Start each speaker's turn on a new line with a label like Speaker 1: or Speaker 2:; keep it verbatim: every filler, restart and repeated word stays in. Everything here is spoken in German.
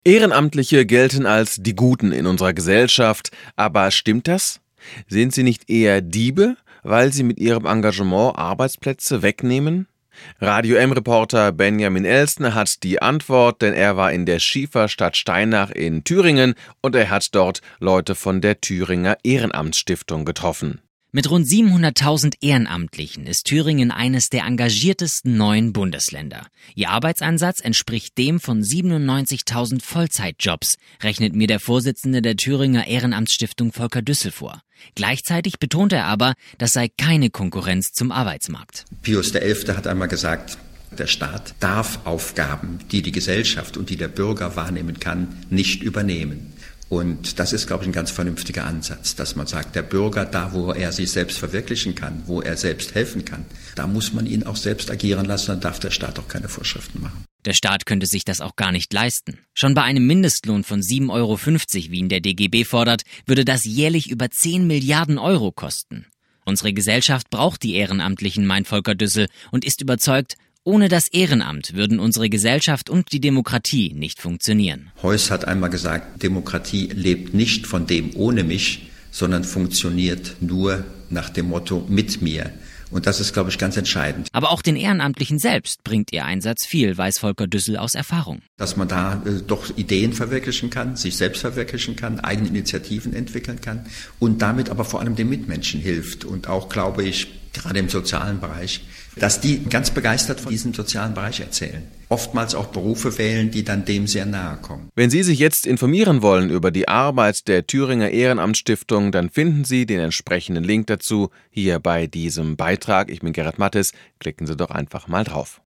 Speaker 1: Ehrenamtliche gelten als die Guten in unserer Gesellschaft. Aber stimmt das? Sind sie nicht eher Diebe, weil sie mit ihrem Engagement Arbeitsplätze wegnehmen? Radio M-Reporter Benjamin Elstner hat die Antwort, denn er war in der Schieferstadt Steinach in Thüringen und er hat dort Leute von der Thüringer Ehrenamtsstiftung getroffen.
Speaker 2: Mit rund siebenhunderttausend Ehrenamtlichen ist Thüringen eines der engagiertesten neuen Bundesländer. Ihr Arbeitsansatz entspricht dem von siebenundneunzigtausend Vollzeitjobs, rechnet mir der Vorsitzende der Thüringer Ehrenamtsstiftung Volker Düssel vor. Gleichzeitig betont er aber, das sei keine Konkurrenz zum Arbeitsmarkt.
Speaker 3: Pius der Elfte hat einmal gesagt, der Staat darf Aufgaben, die die Gesellschaft und die der Bürger wahrnehmen kann, nicht übernehmen. Und das ist, glaube ich, ein ganz vernünftiger Ansatz, dass man sagt, der Bürger, da wo er sich selbst verwirklichen kann, wo er selbst helfen kann, da muss man ihn auch selbst agieren lassen, dann darf der Staat auch keine Vorschriften machen.
Speaker 2: Der Staat könnte sich das auch gar nicht leisten. Schon bei einem Mindestlohn von sieben Euro fünfzig, wie ihn der D G B fordert, würde das jährlich über zehn Milliarden Euro kosten. Unsere Gesellschaft braucht die Ehrenamtlichen, meint Volker Düssel, und ist überzeugt, ohne das Ehrenamt würden unsere Gesellschaft und die Demokratie nicht funktionieren.
Speaker 3: Heuss hat einmal gesagt, Demokratie lebt nicht von dem ohne mich, sondern funktioniert nur nach dem Motto mit mir. Und das ist, glaube ich, ganz entscheidend.
Speaker 2: Aber auch den Ehrenamtlichen selbst bringt ihr Einsatz viel, weiß Volker Düssel aus Erfahrung.
Speaker 3: Dass man da äh, doch Ideen verwirklichen kann, sich selbst verwirklichen kann, eigene Initiativen entwickeln kann und damit aber vor allem den Mitmenschen hilft. Und auch, glaube ich, gerade im sozialen Bereich, dass die ganz begeistert von diesem sozialen Bereich erzählen. Oftmals auch Berufe wählen, die dann dem sehr nahe kommen.
Speaker 1: Wenn Sie sich jetzt informieren wollen über die Arbeit der Thüringer Ehrenamtsstiftung, dann finden Sie den entsprechenden Link dazu hier bei diesem Beitrag. Ich bin Gerrit Mattes. Klicken Sie doch einfach mal drauf.